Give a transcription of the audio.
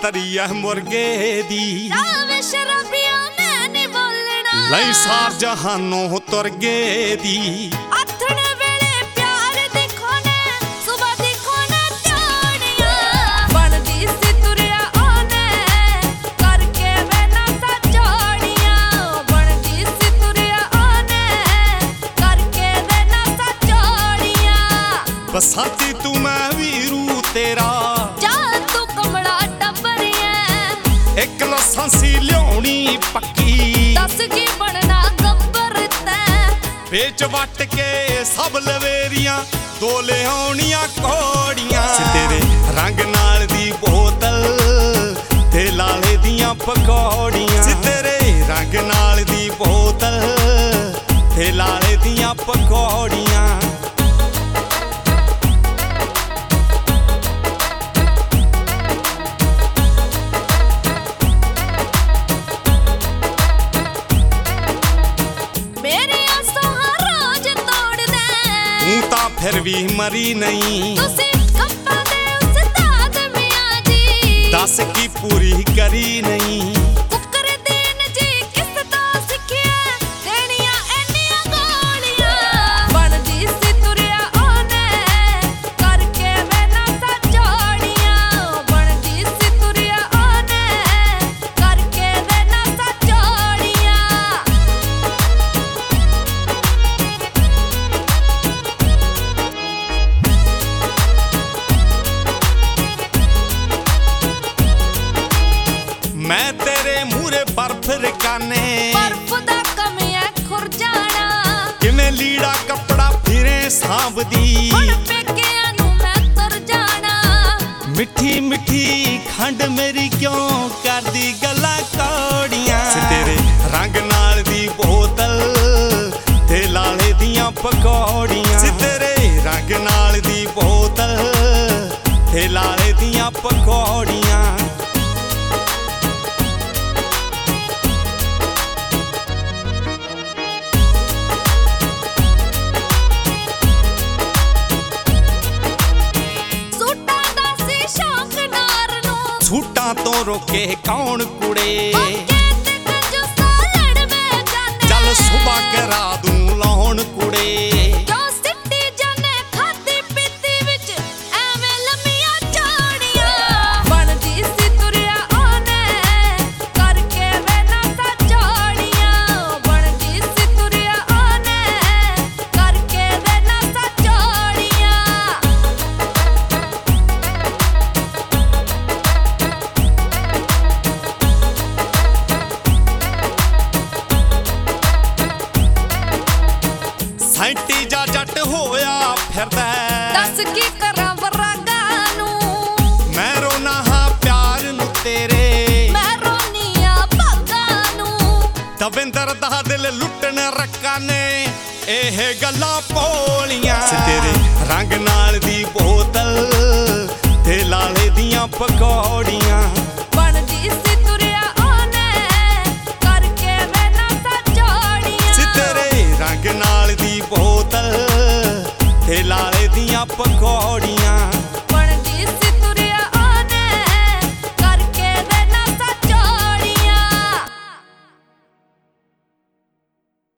ਤਰੀਆ ਮੁਰਗੇ ਦੀ ਰਾਵੇ ਸ਼ਰਾਬੀਆਂ ਮੈਂ ਨਹੀਂ ਬੋਲਣਾ ਲਈ ਸਾਰ ਜਹਾਨੋਂ ਤੁਰ ਗਏ ਦੀ ਆਥਣ ਵੇਲੇ ਪਿਆਰ ਦੇਖੋ ਨੇ ਸੁਬਹ ਦੇਖੋ ਨੇ ਧਿਆਣੀਆਂ ਬਣਦੀ ਸੀ ਤੁਰਿਆ ਉਹਨੇ ਕਰਕੇ ਵੇ ਨਾ ਸਜੋੜੀਆਂ ਬਣਦੀ ਸੀ ਤੁਰਿਆ ਉਹਨੇ ਕਰਕੇ ਵੇ ਨਾ ਸਜੋੜੀਆਂ ਬਸਾਤੀ ਤੂੰ ਮੈਂ ਵੀਰੂ ਤੇਰਾ ਤੂੰ ਕਮਲਾ ਟੱਬਰੀਆਂ ਇੱਕ ਲਾਇਸੈਂਸੀ ਲਿਆਉਣੀ ਪੱਕੀ ਦੱਸ ਕੀ ਬਣਨਾ ਗੱਬਰ ਤੈਂ ਵੇਚ ਵੱਟ ਕੇ ਸਭ ਲਵੇਰੀਆਂ ਦੋ ਲਿਆਉਣੀਆਂ ਕੋੜੀਆਂ ਤੇਰੇ ਰੰਗ ਨਾਲ ਦੀ ਬੋਤਲ ਤੇ ਲਾਲੇ ਦੀਆਂ ਪਕੌੜੀਆਂ ਤੇਰੇ ਰੰਗ ਨਾਲ ਦੀ ਬੋਤਲ ਤੇ ਲਾਲੇ ਦੀਆਂ ਪਕੌੜੀਆਂ फिर भी मरी नहीं कप्पा दे उस्ताद मियां जी दस की पूरी करी नहीं कुकर दीन जी किस तो सिखिया देनियां एनियां गोलियां बनदी सी तुरिया ओने करके वे ना सजोड़ियां बनदी सी तुरिया ओने करके वे ना सजोड़ियां मैं तेरे मूरे बर्फ रकाने बर्फ दा कमिया खुर जाना किवें लीड़ा कपड़ा फिरे सांभदी हुण पेकियां नूं मैं तुर जाना मिठी मिठी खंड मेरी क्यों करदी गल्लां कौड़ियां तेरे रंग नाल दी बोतल ते लाले दियां पकौड़ियां तेरे रंग नाल दी बोतल ते लाले दियां पकौड़ियां झूठा तो रोके कौन कुड़े चल सुबह करा दूं लाउन कुड़े सैंटी जा जट होया फिरदा दस की करा वरागा नू मैं रोना हां प्यार नू तेरे मैं रोनिया भागा नू दविंदर दा दिल लुटन रक्का ने एह गल्लां पोलियां तेरे रंग नाल दी बोतल ते लाले दियां पकौड़ियां